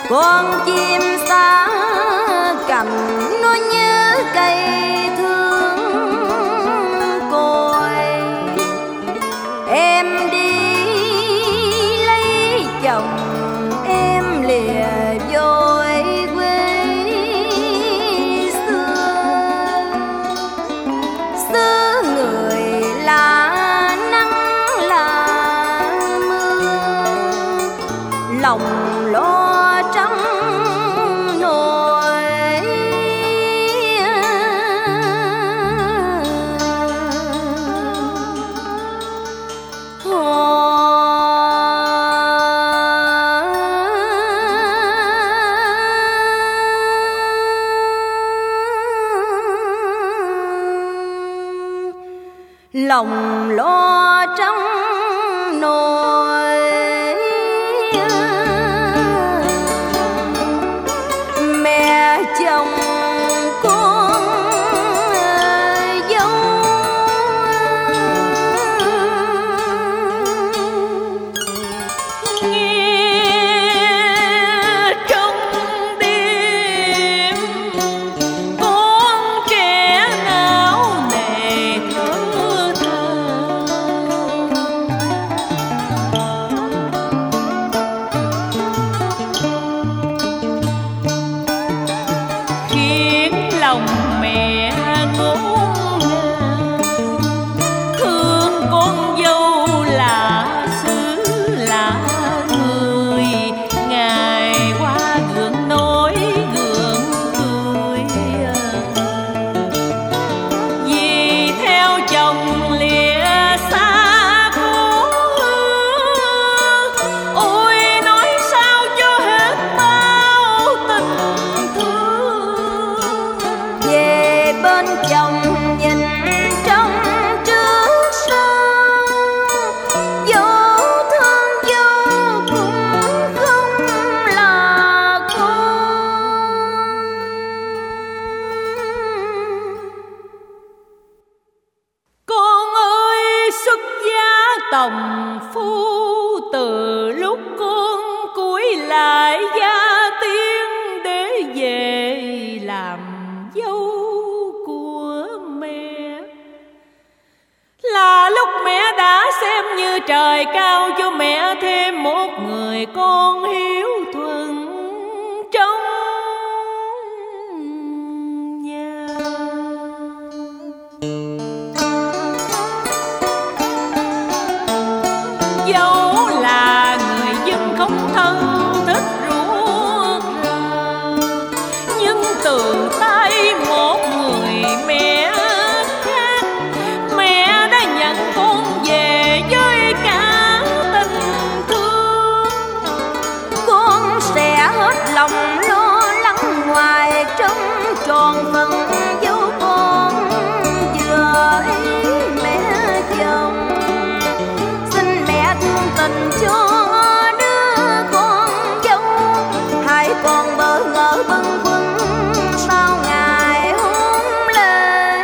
con chim xa cành nó nhớ cây thương côi. Em đi lấy chồng em lìa vội quê xưa, xứ người là nắng là mưa, lòng lo trắng nổi. Lòng lo trắng nổi. Mẹ chồng con dâu nghe trong đêm con trẻ ngáo nề thở than. Khiến lòng mẹ ngổn ngang, thương con dâu lạ xứ lạ người, ngày qua gượng nói gượng cười. Vì theo chồng lìa xa cố hương, ôi nói sao cho hết bao tình thương. về bên chồng nhìn trong trước sau, dấu thương dâu cũng không là con. Con ơi xuất gia tòng phu, từ lúc con cúi lại gia tiên để về làm dâu của mẹ, là lúc mẹ đã xem như trời cao cho mẹ thêm một người con hiếu thuận trong nhà. Dẫu là người dân không thân thích ruột rà, nhưng từ tay một người mẹ khác, mẹ đã nhận con về với cả tình thương. Con sẽ hết lòng lo lắng ngoài trong tròn phận dấu con vừa ý mẹ chồng. Xin mẹ thương tình cho đứa con dâu, hai con bỡ ngỡ bâng khuâng sau ngày hôn lễ.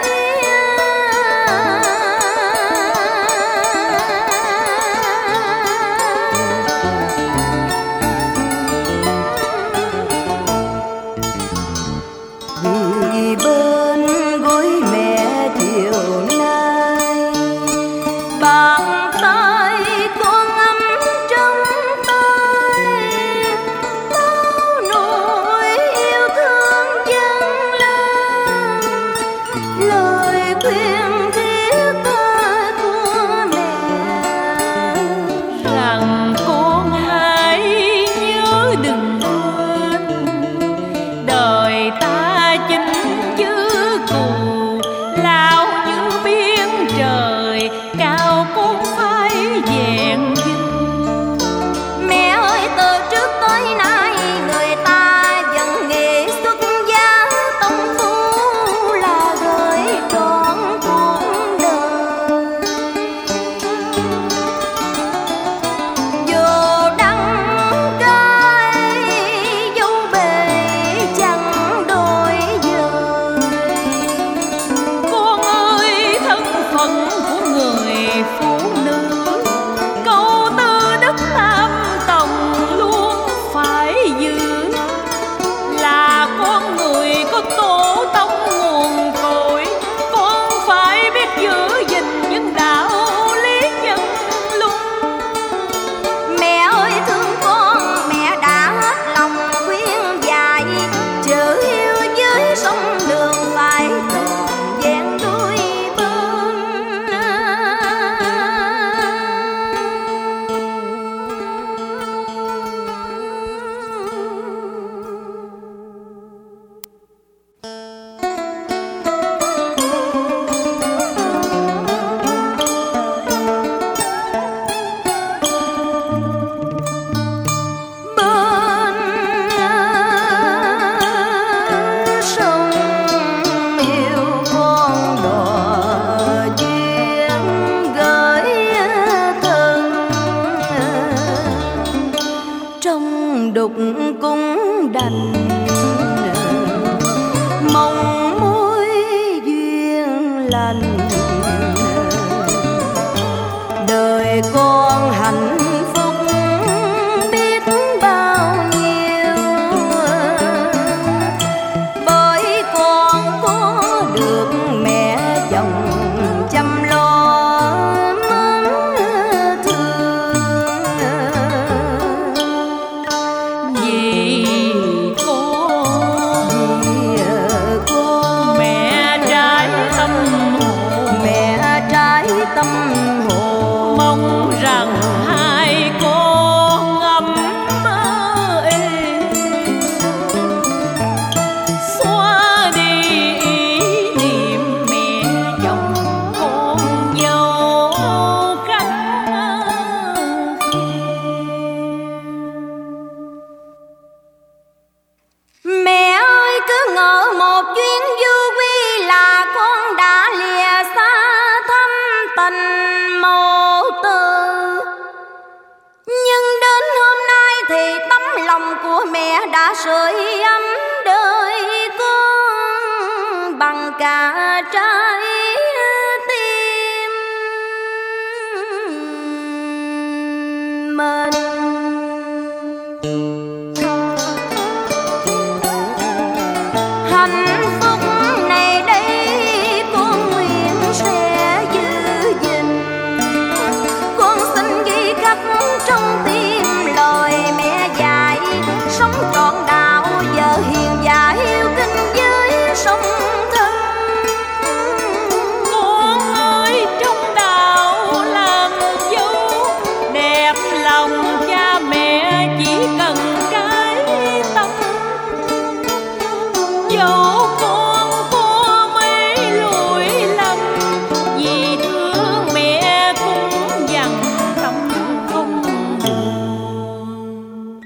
Vì bên gối mẹ chiều nay, bàn tay con ấm trong tay, bao nỗi yêu thương dâng lên, lời khuyên thiết tha của mẹ Rằng con hãy nhớ đừng quên, đời ta chính chữ cù lao như biên trời cao, con phải vẹn vinh. Mẹ ơi, từ trước tới nay người ta vẫn nghĩ xuất gia tông phu là gửi trọn cuộc đời. Dù đắng cay dấu bề chẳng đổi dời. Con ơi, thân phận của người phụ nữ, câu tư đức tam tòng luôn phải giữ. cũng đành, mong mối duyên lành, đời con hạnh phúc biết bao nhiêu, bởi con có được mẹ chồng chăm lo mến thương. Vì con mẹ trái tâm hồn, mẹ trái tâm hồn, mong rằng hai con ấm êm, xóa đi ý niệm mẹ chồng con dâu cách mẹ ơi cứ ngỡ một chuyến du quy là con đã lìa xa thăm tình mẫu tử, nhưng đến hôm nay thì tấm lòng của mẹ đã sưởi ấm đời con bằng cả trái tim mình. Hạnh phúc này đây con nguyện sẽ giữ gìn, con xin ghi khắc trong tim lời mẹ dạy, sống trọn đạo vợ hiền và hiếu kính với song thân. con ơi trong đạo làm dâu, đẹp lòng cha mẹ chỉ cần cái tâm, dẫu con có mấy lỗi lầm, vì thương mẹ cũng dằn tâm không buồn.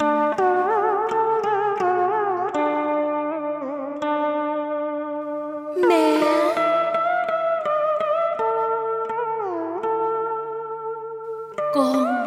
Mẹ, Con